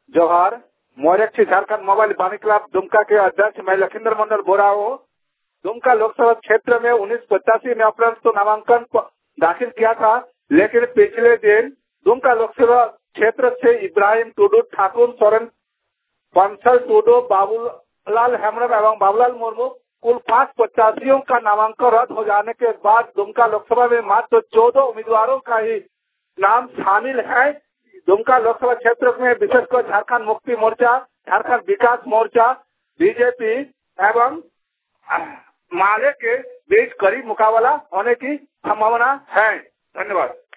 जोहार। मोरक्षी Jharkhand mobile Vani club Dumka के अध्यक्ष मैं लखींद्र मंडल बोल रहा हूँ। दुमका लोकसभा क्षेत्र में 1985 में अपना तो नामांकन दाखिल किया था, लेकिन पिछले दिन दुमका लोकसभा क्षेत्र से इब्राहिम टुडू, ठाकुर सोरेन, बंसल टुडू, बाबूलाल हेम्ब्रम एवं बाबूलाल मुर्मू कुल 5 प्रत्याशियों का नामांकन रद्द हो जाने के बाद दुमका लोकसभा में मात्र 14 उम्मीदवारों का ही नाम शामिल है। दुमका लोकसभा क्षेत्र में विशेषकर झारखंड मुक्ति मोर्चा, झारखंड विकास मोर्चा, बीजेपी एवं माले के बीच करीब मुकाबला होने की संभावना है। धन्यवाद।